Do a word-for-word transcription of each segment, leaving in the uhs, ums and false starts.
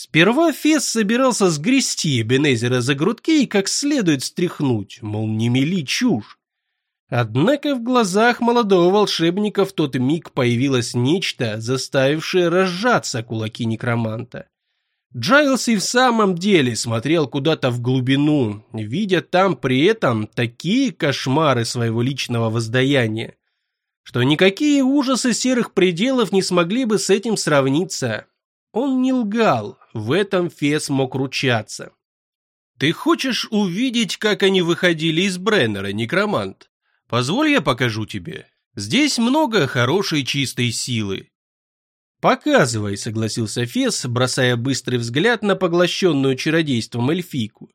Сперва Фес собирался сгрести Эбенезера за грудки и как следует стряхнуть, мол, не мели чушь. Однако в глазах молодого волшебника в тот миг появилось нечто, заставившее разжаться кулаки некроманта. Джайлс и в самом деле смотрел куда-то в глубину, видя там при этом такие кошмары своего личного воздаяния, что никакие ужасы серых пределов не смогли бы с этим сравниться. Он не лгал, в этом Фес мог ручаться. «Ты хочешь увидеть, как они выходили из Бреннера, некромант? Позволь, я покажу тебе. Здесь много хорошей чистой силы». «Показывай», — согласился Фес, бросая быстрый взгляд на поглощенную чародейством эльфийку.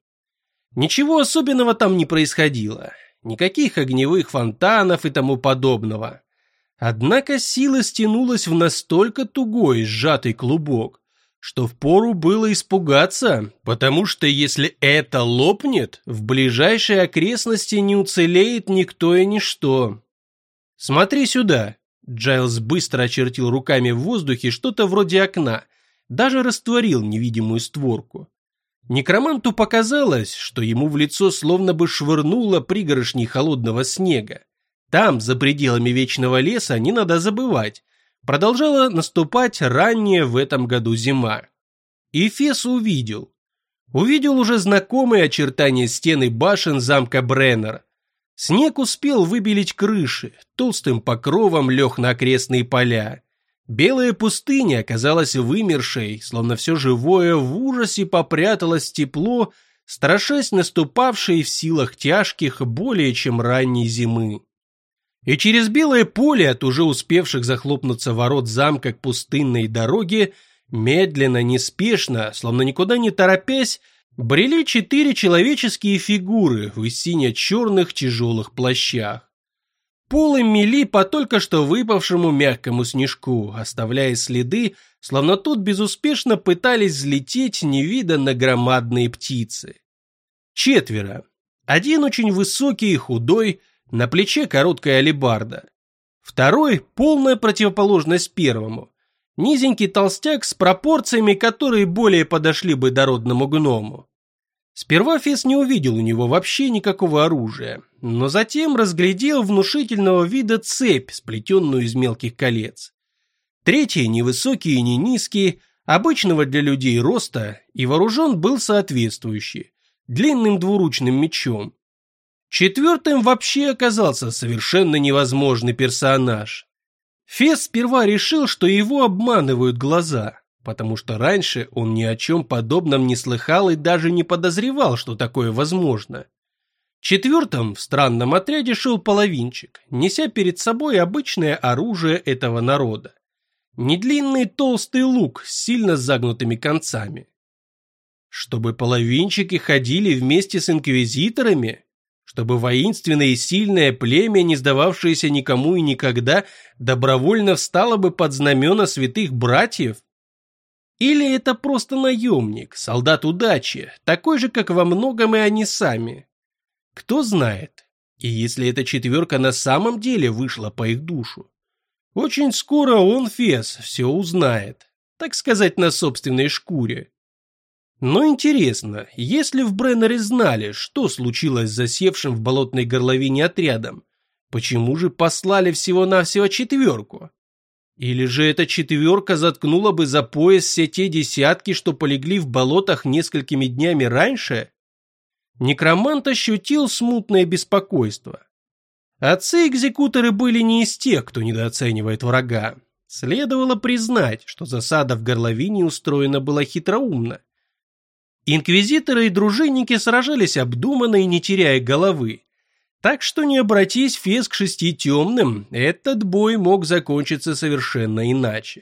Ничего особенного там не происходило, никаких огневых фонтанов и тому подобного. Однако сила стянулась в настолько тугой сжатый клубок, что впору было испугаться, потому что если это лопнет, в ближайшей окрестности не уцелеет никто и ничто. «Смотри сюда», — Джайлс быстро очертил руками в воздухе что-то вроде окна, даже растворил невидимую створку. Некроманту показалось, что ему в лицо словно бы швырнуло пригоршней холодного снега. Там, за пределами Вечного леса, не надо забывать, продолжала наступать ранняя в этом году зима. И Фес увидел. Увидел уже знакомые очертания стен и башен замка Бреннер. Снег успел выбелить крыши, толстым покровом лег на окрестные поля. Белая пустыня оказалась вымершей, словно все живое в ужасе попряталось в тепло, страшась наступавшей в силах тяжких более чем ранней зимы. И через белое поле от уже успевших захлопнуться ворот замка к пустынной дороге медленно, неспешно, словно никуда не торопясь, брели четыре человеческие фигуры в сине-черных тяжелых плащах. Полы мели по только что выпавшему мягкому снежку, оставляя следы, словно тут безуспешно пытались взлететь невиданно громадные птицы. Четверо. Один очень высокий и худой, на плече короткая алебарда. Второй – полная противоположность первому. Низенький толстяк с пропорциями, которые более подошли бы дородному гному. Сперва Фес не увидел у него вообще никакого оружия, но затем разглядел внушительного вида цепь, сплетенную из мелких колец. Третий, невысокий и не низкий, обычного для людей роста, и вооружен был соответствующий, длинным двуручным мечом. Четвертым вообще оказался совершенно невозможный персонаж. Фес сперва решил, что его обманывают глаза, потому что раньше он ни о чем подобном не слыхал и даже не подозревал, что такое возможно. Четвертым в странном отряде шел половинчик, неся перед собой обычное оружие этого народа. Недлинный толстый лук с сильно загнутыми концами. Чтобы половинчики ходили вместе с инквизиторами? Чтобы воинственное и сильное племя, не сдававшееся никому и никогда, добровольно встало бы под знамена святых братьев? Или это просто наемник, солдат удачи, такой же, как во многом и они сами? Кто знает? И если эта четверка на самом деле вышла по их душу? Очень скоро он, Фес, все узнает, так сказать, на собственной шкуре. Но интересно, если в Бреннере знали, что случилось с засевшим в болотной горловине отрядом, почему же послали всего-навсего четверку? Или же эта четверка заткнула бы за пояс все те десятки, что полегли в болотах несколькими днями раньше? Некромант ощутил смутное беспокойство. Отцы-экзекуторы были не из тех, кто недооценивает врага. Следовало признать, что засада в горловине устроена была хитроумно. Инквизиторы и дружинники сражались обдуманно и не теряя головы. Так что не обратись Фес к шести темным, этот бой мог закончиться совершенно иначе.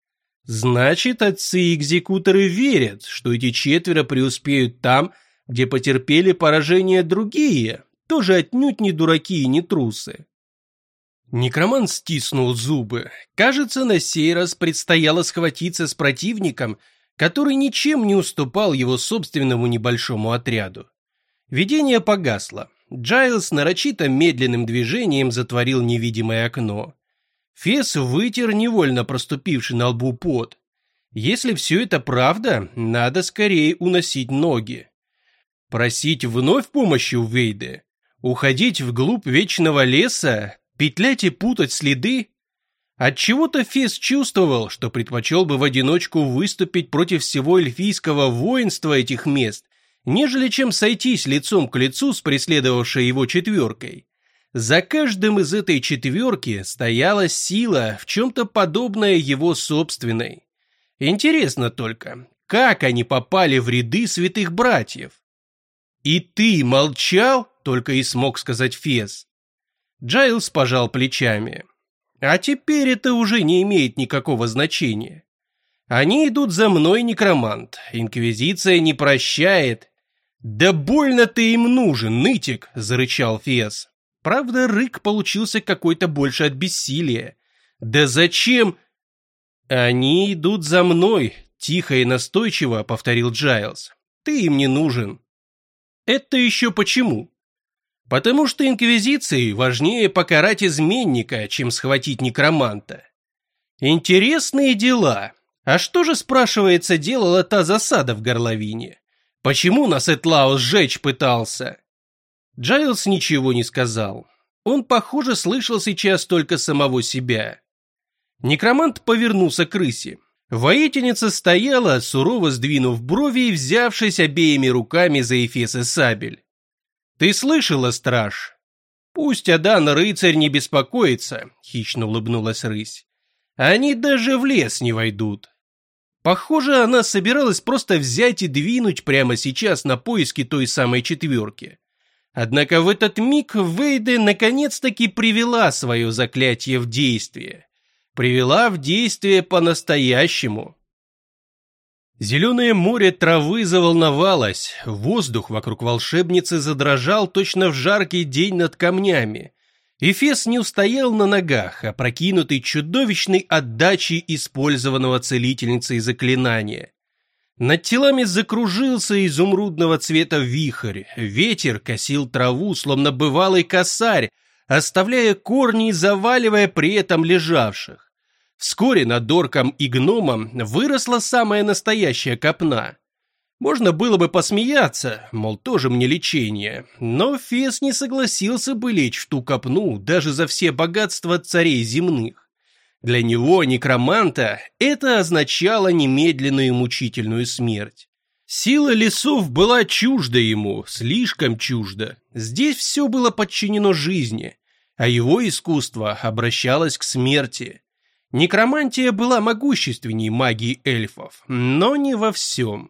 Значит, отцы-экзекуторы верят, что эти четверо преуспеют там, где потерпели поражение другие, тоже отнюдь не дураки и не трусы. Некромант стиснул зубы. Кажется, на сей раз предстояло схватиться с противником, который ничем не уступал его собственному небольшому отряду. Видение погасло. Джайлс нарочито медленным движением затворил невидимое окно. Фес вытер невольно проступивший на лбу пот. Если все это правда, надо скорее уносить ноги. Просить вновь помощи у Вейды? Уходить вглубь вечного леса? Петлять и путать следы? Отчего-то Фес чувствовал, что предпочел бы в одиночку выступить против всего эльфийского воинства этих мест, нежели чем сойтись лицом к лицу с преследовавшей его четверкой. За каждым из этой четверки стояла сила, в чем-то подобная его собственной. Интересно только, как они попали в ряды святых братьев? «И ты молчал?» — только и смог сказать Фес. Джайлз пожал плечами. «А теперь это уже не имеет никакого значения. Они идут за мной, некромант. Инквизиция не прощает». «Да больно ты им нужен, нытик!» — зарычал Фес. Правда, рык получился какой-то больше от бессилия. «Да зачем?» «Они идут за мной», — тихо и настойчиво повторил Джайлз. «Ты им не нужен». «Это еще почему?» «Потому что инквизиции важнее покарать изменника, чем схватить некроманта». «Интересные дела. А что же, спрашивается, делала та засада в горловине? Почему нас Этлау сжечь пытался?» Джайлз ничего не сказал. Он, похоже, слышал сейчас только самого себя. Некромант повернулся к рысе. Воительница стояла, сурово сдвинув брови и взявшись обеими руками за эфес и сабель. «Ты слышала, страж? Пусть Адан рыцарь не беспокоится», — хищно улыбнулась рысь. «Они даже в лес не войдут». Похоже, она собиралась просто взять и двинуть прямо сейчас на поиски той самой четверки. Однако в этот миг Вейда наконец-таки привела свое заклятие в действие. Привела в действие по-настоящему. Зеленое море травы заволновалось, воздух вокруг волшебницы задрожал точно в жаркий день над камнями. Эфес не устоял на ногах, опрокинутый чудовищной отдачей использованного целительницей заклинания. Над телами закружился изумрудного цвета вихрь, ветер косил траву, словно бывалый косарь, оставляя корни и заваливая при этом лежавших. Вскоре над орком и гномом выросла самая настоящая копна. Можно было бы посмеяться, мол, тоже мне лечение, но Фес не согласился бы лечь в ту копну даже за все богатства царей земных. Для него, некроманта, это означало немедленную мучительную смерть. Сила лесов была чужда ему, слишком чужда. Здесь все было подчинено жизни, а его искусство обращалось к смерти. Некромантия была могущественней магии эльфов, но не во всем.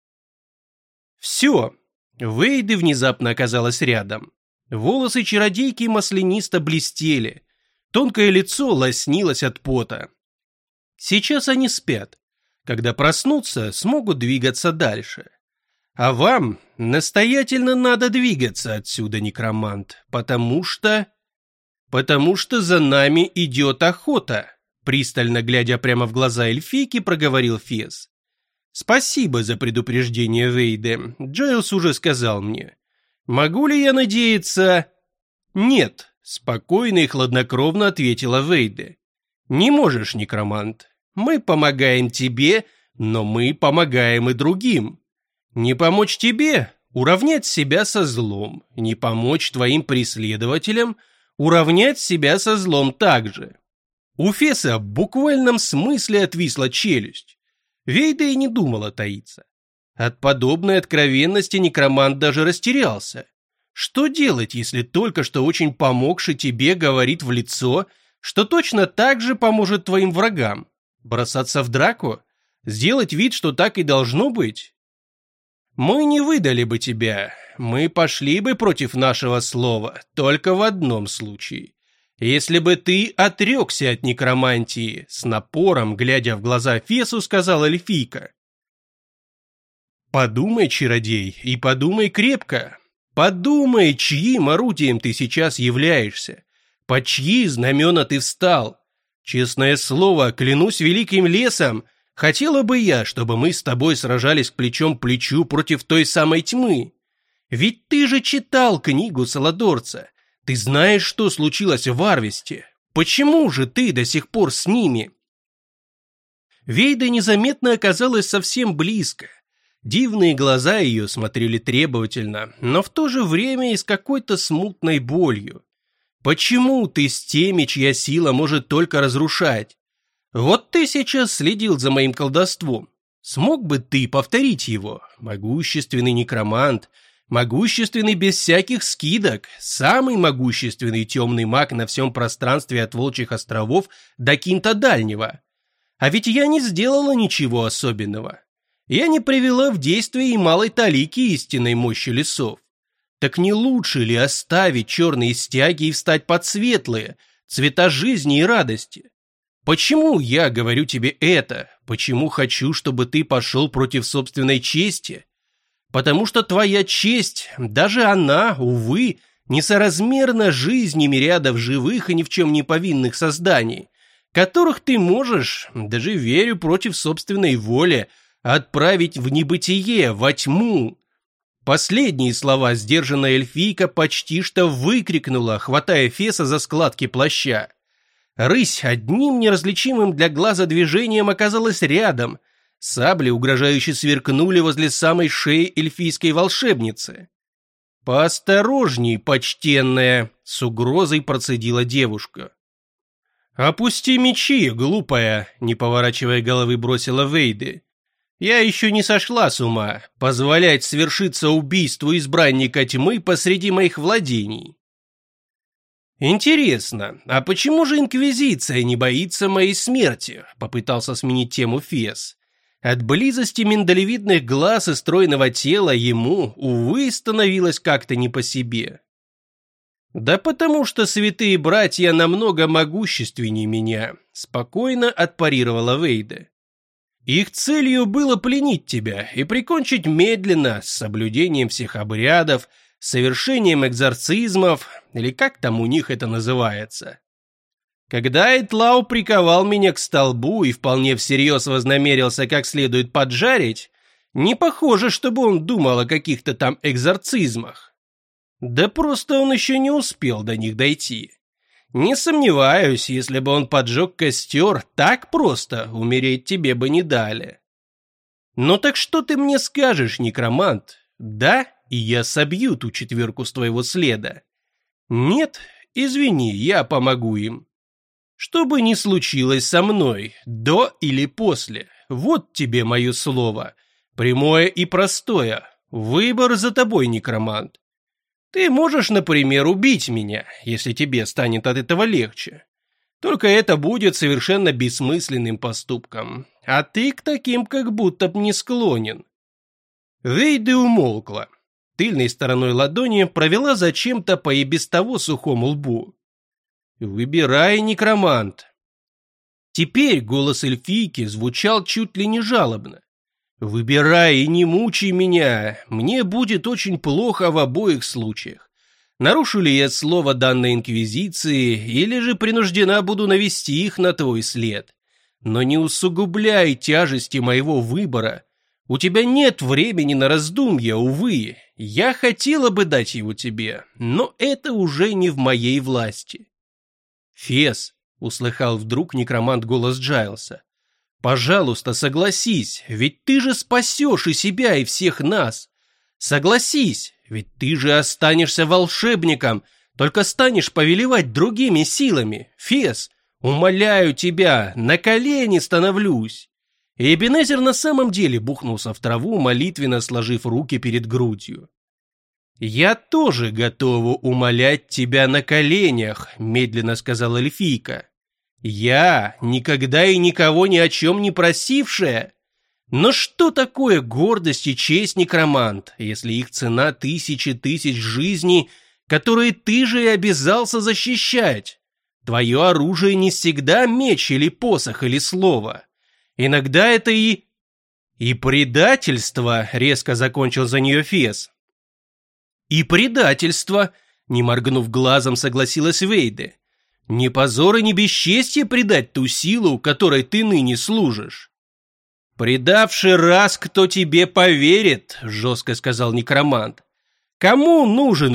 Все. Вейда внезапно оказалась рядом. Волосы чародейки маслянисто блестели. Тонкое лицо лоснилось от пота. Сейчас они спят. Когда проснутся, смогут двигаться дальше. А вам настоятельно надо двигаться отсюда, некромант, потому что... Потому что за нами идет охота. Пристально глядя прямо в глаза эльфийки, проговорил Фес. «Спасибо за предупреждение, Вейде. Джайлз уже сказал мне. Могу ли я надеяться?» «Нет», — спокойно и хладнокровно ответила Вейде. «Не можешь, некромант. Мы помогаем тебе, но мы помогаем и другим. Не помочь тебе — уравнять себя со злом. Не помочь твоим преследователям — уравнять себя со злом также». У Феса в буквальном смысле отвисла челюсть. Вейда и не думала таиться. От подобной откровенности некромант даже растерялся. Что делать, если только что очень помогший тебе говорит в лицо, что точно так же поможет твоим врагам? Бросаться в драку? Сделать вид, что так и должно быть? Мы не выдали бы тебя, мы пошли бы против нашего слова, только в одном случае. Если бы ты отрекся от некромантии, с напором, глядя в глаза Фесу, сказала эльфийка. Подумай, чародей, и подумай крепко. Подумай, чьим орудием ты сейчас являешься, под чьи знамена ты встал. Честное слово, клянусь великим лесом, хотела бы я, чтобы мы с тобой сражались плечом к плечу против той самой тьмы. Ведь ты же читал книгу Саладорца. Ты знаешь, что случилось в Арвесте. Почему же ты до сих пор с ними?» Вейда незаметно оказалась совсем близко. Дивные глаза ее смотрели требовательно, но в то же время и с какой-то смутной болью. «Почему ты с теми, чья сила может только разрушать? Вот ты сейчас следил за моим колдовством. Смог бы ты повторить его? Могущественный некромант, могущественный без всяких скидок, самый могущественный темный маг на всем пространстве от Волчьих островов до Кинта Дальнего. А ведь я не сделала ничего особенного. Я не привела в действие и малой талики истинной мощи лесов. Так не лучше ли оставить черные стяги и встать под светлые, цвета жизни и радости? Почему я говорю тебе это? Почему хочу, чтобы ты пошел против собственной чести? Потому что твоя честь, даже она, увы, несоразмерна жизни мириадов живых и ни в чем не повинных созданий, которых ты можешь, даже верю против собственной воли, отправить в небытие, во тьму. Последние слова сдержанная эльфийка почти что выкрикнула, хватая Феса за складки плаща. Рысь одним неразличимым для глаза движением оказалась рядом. Сабли угрожающе сверкнули возле самой шеи эльфийской волшебницы. «Поосторожней, почтенная!» — с угрозой процедила девушка. «Опусти мечи, глупая!» — не поворачивая головы бросила Вейды. «Я еще не сошла с ума позволять свершиться убийству избранника тьмы посреди моих владений». «Интересно, а почему же Инквизиция не боится моей смерти?» — попытался сменить тему Фес. От близости миндалевидных глаз и стройного тела ему, увы, становилось как-то не по себе. «Да потому что святые братья намного могущественнее меня», — спокойно отпарировала Вейда. «Их целью было пленить тебя и прикончить медленно, с соблюдением всех обрядов, совершением экзорцизмов, или как там у них это называется. Когда Этлау приковал меня к столбу и вполне всерьез вознамерился как следует поджарить, не похоже, чтобы он думал о каких-то там экзорцизмах. Да просто он еще не успел до них дойти. Не сомневаюсь, если бы он поджег костер, так просто умереть тебе бы не дали. Ну так что ты мне скажешь, некромант? Да, и я собью ту четверку с твоего следа. Нет, извини, я помогу им. Что бы ни случилось со мной, до или после, вот тебе мое слово, прямое и простое, выбор за тобой, некромант. Ты можешь, например, убить меня, если тебе станет от этого легче. Только это будет совершенно бессмысленным поступком, а ты к таким как будто б не склонен». Вейда умолкла. Тыльной стороной ладони провела зачем-то по и без того сухому лбу. «Выбирай, некромант». Теперь голос эльфийки звучал чуть ли не жалобно. «Выбирай и не мучай меня, мне будет очень плохо в обоих случаях. Нарушу ли я слово данной Инквизиции, или же принуждена буду навести их на твой след. Но не усугубляй тяжести моего выбора. У тебя нет времени на раздумья, увы. Я хотела бы дать его тебе, но это уже не в моей власти». «Фес», — услыхал вдруг некромант голос Джайлса, — «пожалуйста, согласись, ведь ты же спасешь и себя, и всех нас. Согласись, ведь ты же останешься волшебником, только станешь повелевать другими силами. Фес, умоляю тебя, на колени становлюсь». И Эбенезер на самом деле бухнулся в траву, молитвенно сложив руки перед грудью. «Я тоже готова умолять тебя на коленях», — медленно сказала эльфийка. «Я, никогда и никого ни о чем не просившая. Но что такое гордость и честь, некромант, если их цена тысячи тысяч жизней, которые ты же и обязался защищать? Твое оружие не всегда меч или посох или слово. Иногда это и... и предательство», — резко закончил за нее Фес. «И предательство», — не моргнув глазом, согласилась Вейда. «Не позор и не бесчестье предать ту силу, которой ты ныне служишь». «Предавший раз, кто тебе поверит», — жестко сказал некромант. «Кому нужен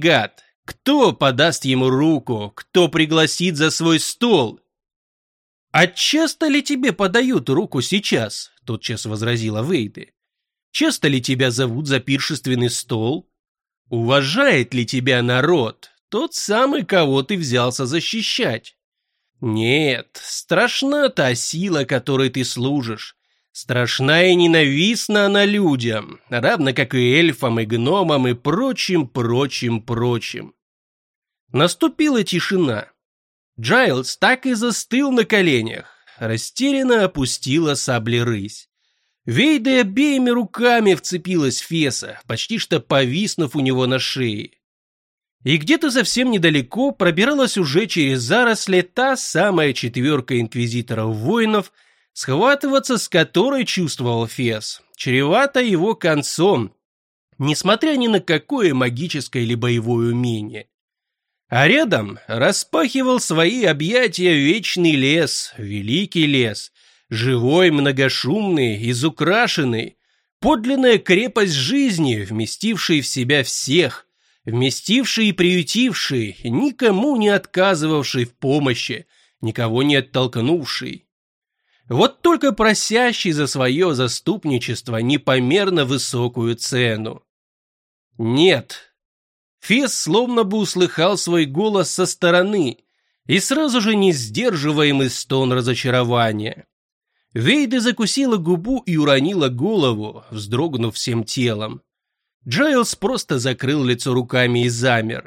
волшебник-ренегат? Кто подаст ему руку? Кто пригласит за свой стол?» «А часто ли тебе подают руку сейчас?» – тотчас возразила Вейде. «Часто ли тебя зовут за пиршественный стол? Уважает ли тебя народ, тот самый, кого ты взялся защищать? Нет, страшна та сила, которой ты служишь. Страшна и ненавистна она людям, равно как и эльфам, и гномам, и прочим, прочим, прочим». Наступила тишина. Джайлз так и застыл на коленях, растерянно опустила сабли рысь. Вейда обеими руками вцепилась в Феса, почти что повиснув у него на шее. И где-то совсем недалеко пробиралась уже через заросли та самая четверка инквизиторов-воинов, схватываться с которой, чувствовал Фес, чревато его концом, несмотря ни на какое магическое или боевое умение. А рядом распахивал свои объятия вечный лес, великий лес, живой, многошумный, изукрашенный, подлинная крепость жизни, вместивший в себя всех, вместивший и приютивший, никому не отказывавший в помощи, никого не оттолкнувший. Вот только просящий за свое заступничество непомерно высокую цену. Нет. Фес словно бы услыхал свой голос со стороны и сразу же не сдерживаемый стон разочарования. Вейда закусила губу и уронила голову, вздрогнув всем телом. Джайлз просто закрыл лицо руками и замер.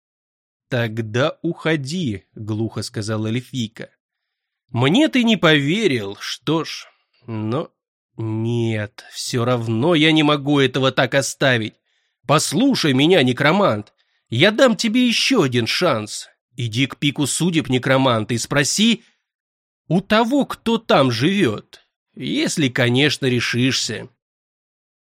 «Тогда уходи», — глухо сказала эльфийка. «Мне ты не поверил, что ж, но нет, все равно я не могу этого так оставить. Послушай меня, некромант, я дам тебе еще один шанс. Иди к пику судеб, некромант, и спроси у того, кто там живет, если, конечно, решишься».